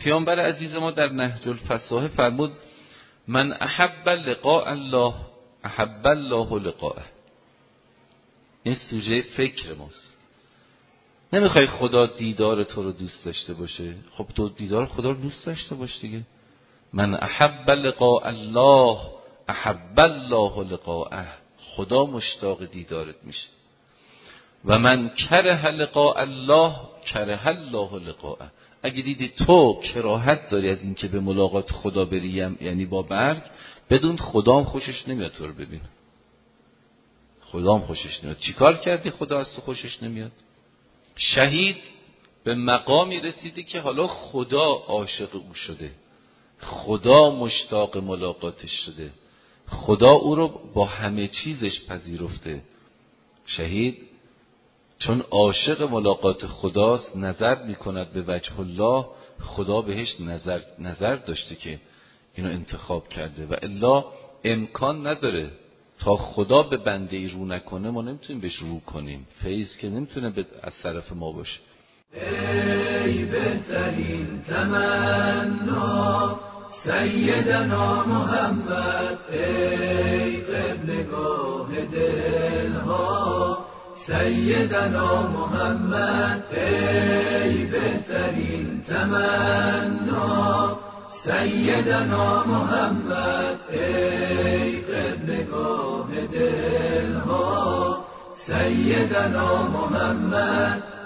پیامبر عزیز ما در نهج الفصاحه فرمود من احب لقاء الله احب الله لقاءه. این سوژه فکر ماست. نمیخوای خدا دیدار تو رو دوست داشته باشه، خب تو دیدار خدا رو دوست داشته باش دیگه. من احب لقاء الله احب الله لقاءه، خدا مشتاق دیدارت میشه. و من کره لقاء الله کره الله لقاءه، اگه دیدی تو کراهت داری از این که به ملاقات خدا بریم، یعنی با مرگ، بدون خدام خوشش نمیاد تو رو ببین. خدام خوشش نمیاد. چیکار کردی خدا از تو خوشش نمیاد؟ شهید به مقامی رسیده که حالا خدا عاشق او شده، خدا مشتاق ملاقاتش شده، خدا او رو با همه چیزش پذیرفته. شهید چون عاشق ملاقات خداست نظر میکند به وجه الله، خدا بهش نظر داشته که اینو انتخاب کرده، و الا امکان نداره تا خدا به بنده ای رو نکنه ما نمیتونیم بهش رو کنیم. فیض که نمیتونه از طرف ما باشه. ای بهترین تمنا سیدنا محمد، ای قبلگاه دلها سیدنا محمد، ای بهترین تمنا سیدنا محمد، ای قبلگاه دلها سیدنا محمد.